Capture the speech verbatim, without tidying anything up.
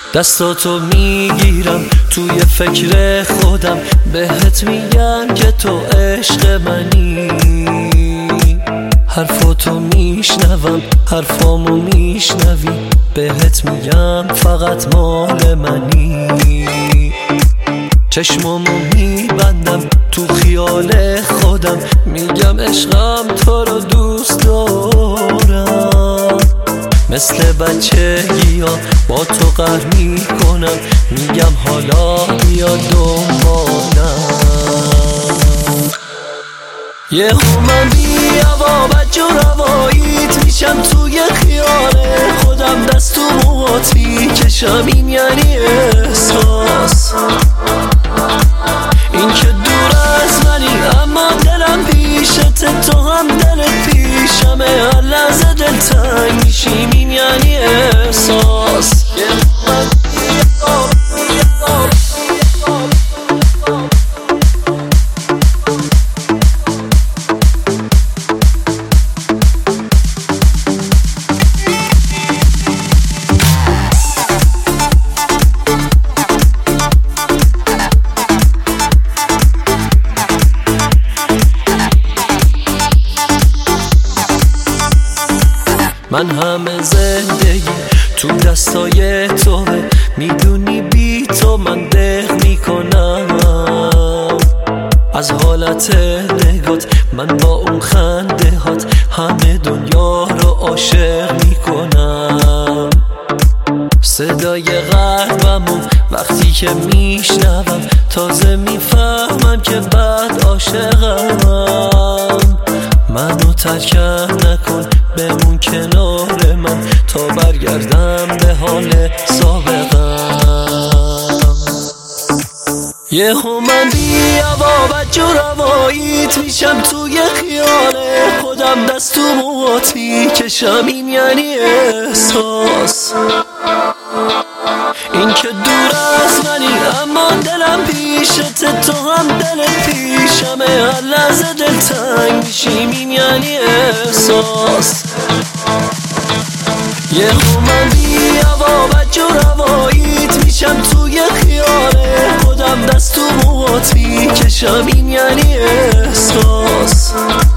دستاتو میگیرم توی فکر خودم، بهت میگم که تو عشق منی. حرفاتو میشنوم، حرفامو میشنوی، بهت میگم فقط مال منی. چشمامو میبندم تو خیال خودم، میگم عشقم تو رو دوست دارم. مثل بچگی ها با تو قهر میکنم، میگم حالا بیا دنبالم. یه من بیا بچ و رواییت میشم توی خیال خودم، دست تو موهات میکشم، این یعنی احساس. این که دور از منی اما دلم پیشته، تو هم دلت پیشمه، هر لحظه دلتنگ میشیم، این یعنی احساس. من همه زندگی تو دستای توه، میدونی بی تو من دق میکنم. از حالت نگات من با اون خنده هات همه دنیا رو عاشق میکنم. صدای قلبمو وقتی که میشنوم، تازه میفهمم که بعد عاشقم. منو ترکم نکن، بمون کنار من تا برگردم به حال سابقم. یه من بیا بچ و رواییت میشم توی خیال خودم، دست تو موهات میکشم، این یعنی احساس. این که دور از منی اما دلم پیشته، تو هم دلت پیشمه، هر لحظه دلتنگ میشیم، این یعنی احساس. یه من بیا بچ و رواییت میشم توی خیال خودم، دست تو موهات میکشم، این یعنی احساس.